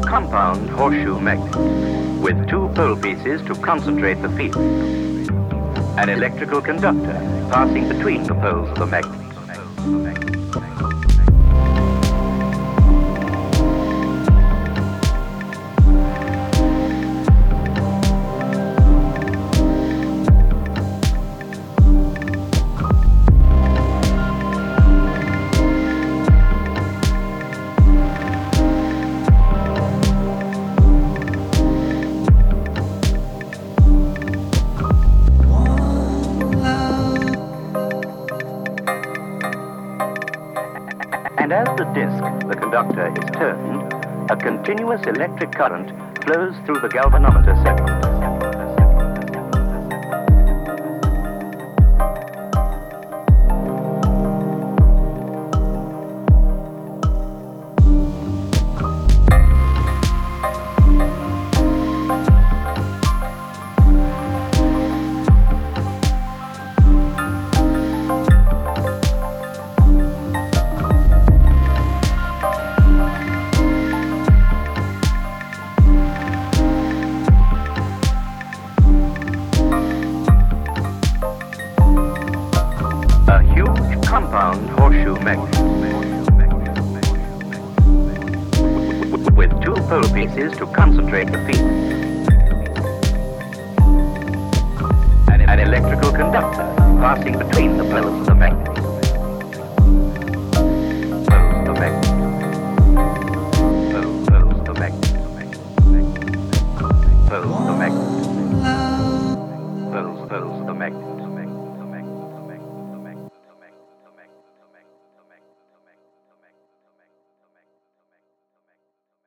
compound horseshoe magnet with two pole pieces to concentrate the field. An electrical conductor passing between the poles of the magnet. And as the disc, the conductor, is turned, a continuous electric current flows through the galvanometer segment. A huge compound horseshoe magnet with two pole pieces to concentrate the field. An electrical conductor passing between the poles of the magnet. Poles of the magnet. Poles of the magnet. Poles of the magnet. Poles of the magnet.